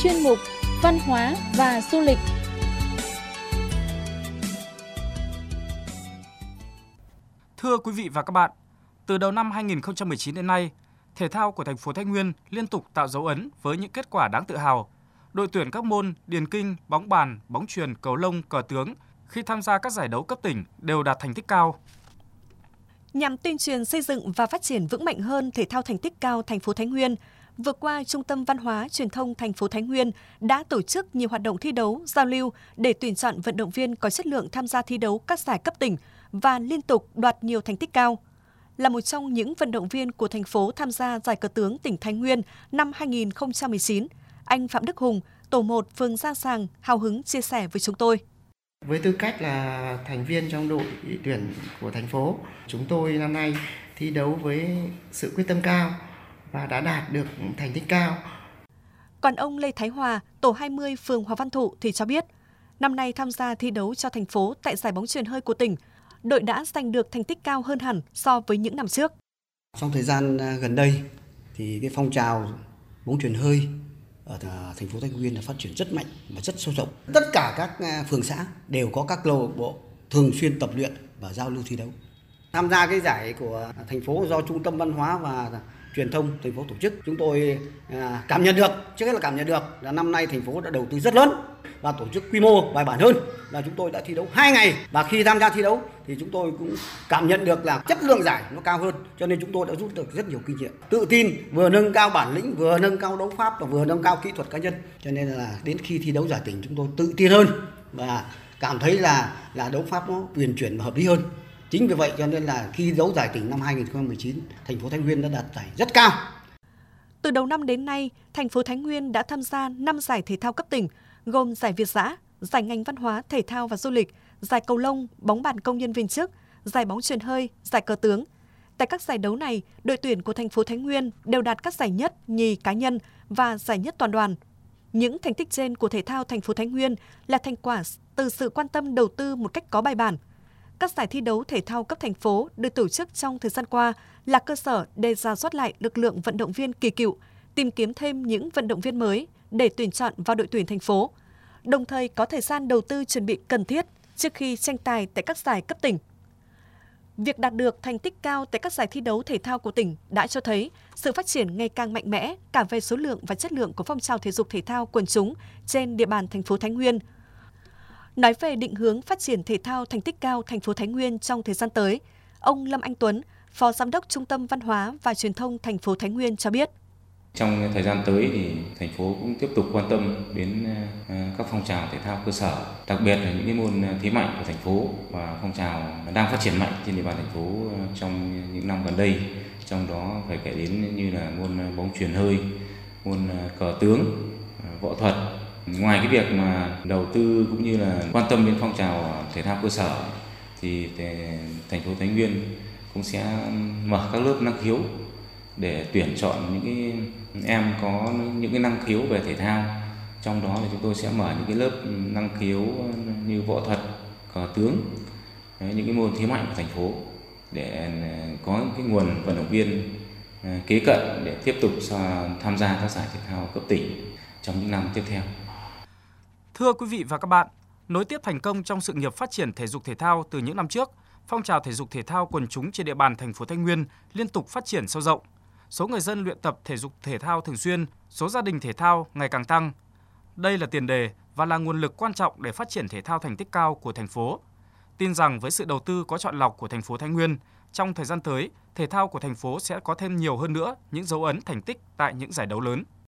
chuyên mục Văn hóa và du lịch. Thưa quý vị và các bạn, từ đầu năm 2019 đến nay, thể thao của thành phố Thái Nguyên liên tục tạo dấu ấn với những kết quả đáng tự hào. Đội tuyển các môn điền kinh, bóng bàn, bóng chuyền, cầu lông, cờ tướng khi tham gia các giải đấu cấp tỉnh đều đạt thành tích cao. Nhằm tuyên truyền xây dựng và phát triển vững mạnh hơn thể thao thành tích cao thành phố Thái Nguyên, vừa qua Trung tâm Văn hóa Truyền thông thành phố Thái Nguyên đã tổ chức nhiều hoạt động thi đấu, giao lưu để tuyển chọn vận động viên có chất lượng tham gia thi đấu các giải cấp tỉnh và liên tục đoạt nhiều thành tích cao. Là một trong những vận động viên của thành phố tham gia giải cờ tướng tỉnh Thái Nguyên năm 2019, anh Phạm Đức Hùng, tổ 1 phường Gia Sàng hào hứng chia sẻ với chúng tôi. Với tư cách là thành viên trong đội tuyển của thành phố, chúng tôi năm nay thi đấu với sự quyết tâm cao và đã đạt được thành tích cao. Còn ông Lê Thái Hòa, tổ 20 phường Hòa Văn Thụ thì cho biết, năm nay tham gia thi đấu cho thành phố tại giải bóng chuyền hơi của tỉnh, đội đã giành được thành tích cao hơn hẳn so với những năm trước. Trong thời gian gần đây thì cái phong trào bóng chuyền hơi ở thành phố Thái Nguyên là phát triển rất mạnh và rất sâu rộng. Tất cả các phường xã đều có các câu lạc bộ thường xuyên tập luyện và giao lưu thi đấu. Tham gia cái giải của thành phố do Trung tâm Văn hóa và Truyền thông thành phố tổ chức, chúng tôi cảm nhận được, trước hết là cảm nhận được là năm nay thành phố đã đầu tư rất lớn và tổ chức quy mô bài bản hơn, là chúng tôi đã thi đấu 2 ngày và khi tham gia thi đấu thì chúng tôi cũng cảm nhận được là chất lượng giải nó cao hơn, cho nên chúng tôi đã rút được rất nhiều kinh nghiệm, tự tin, vừa nâng cao bản lĩnh, vừa nâng cao đấu pháp và vừa nâng cao kỹ thuật cá nhân, cho nên là đến khi thi đấu giải tỉnh chúng tôi tự tin hơn và cảm thấy là đấu pháp nó uyển chuyển và hợp lý hơn. Chính vì vậy cho nên là khi đấu giải tỉnh năm 2019, thành phố Thái Nguyên đã đạt giải rất cao. Từ đầu năm đến nay, thành phố Thái Nguyên đã tham gia 5 giải thể thao cấp tỉnh, gồm giải Việt Dã, giải ngành văn hóa, thể thao và du lịch, giải cầu lông, bóng bàn công nhân viên chức, giải bóng chuyền hơi, giải cờ tướng. Tại các giải đấu này, đội tuyển của thành phố Thái Nguyên đều đạt các giải nhất, nhì cá nhân và giải nhất toàn đoàn. Những thành tích trên của thể thao thành phố Thái Nguyên là thành quả từ sự quan tâm đầu tư một cách có bài bản. Các giải thi đấu thể thao cấp thành phố được tổ chức trong thời gian qua là cơ sở để rà soát lại lực lượng vận động viên kỳ cựu, tìm kiếm thêm những vận động viên mới để tuyển chọn vào đội tuyển thành phố, đồng thời có thời gian đầu tư chuẩn bị cần thiết trước khi tranh tài tại các giải cấp tỉnh. Việc đạt được thành tích cao tại các giải thi đấu thể thao của tỉnh đã cho thấy sự phát triển ngày càng mạnh mẽ cả về số lượng và chất lượng của phong trào thể dục thể thao quần chúng trên địa bàn thành phố Thái Nguyên. Nói về định hướng phát triển thể thao thành tích cao thành phố Thái Nguyên trong thời gian tới, ông Lâm Anh Tuấn, Phó Giám đốc Trung tâm Văn hóa và Truyền thông thành phố Thái Nguyên cho biết. Trong thời gian tới thì thành phố cũng tiếp tục quan tâm đến các phong trào thể thao cơ sở, đặc biệt là những cái môn thế mạnh của thành phố và phong trào đang phát triển mạnh trên địa bàn thành phố trong những năm gần đây. Trong đó phải kể đến như là môn bóng chuyền hơi, môn cờ tướng, võ thuật. Ngoài cái việc mà đầu tư cũng như là quan tâm đến phong trào thể thao cơ sở thì thành phố Thái Nguyên cũng sẽ mở các lớp năng khiếu để tuyển chọn những cái em có những cái năng khiếu về thể thao. Trong đó thì chúng tôi sẽ mở những cái lớp năng khiếu như võ thuật, cờ tướng, những cái môn thế mạnh của thành phố để có cái nguồn vận động viên kế cận để tiếp tục tham gia các giải thể thao cấp tỉnh trong những năm tiếp theo. Thưa quý vị và các bạn, nối tiếp thành công trong sự nghiệp phát triển thể dục thể thao từ những năm trước, phong trào thể dục thể thao quần chúng trên địa bàn thành phố Thái Nguyên liên tục phát triển sâu rộng. Số người dân luyện tập thể dục thể thao thường xuyên, số gia đình thể thao ngày càng tăng. Đây là tiền đề và là nguồn lực quan trọng để phát triển thể thao thành tích cao của thành phố. Tin rằng với sự đầu tư có chọn lọc của thành phố Thái Nguyên, trong thời gian tới, thể thao của thành phố sẽ có thêm nhiều hơn nữa những dấu ấn thành tích tại những giải đấu lớn.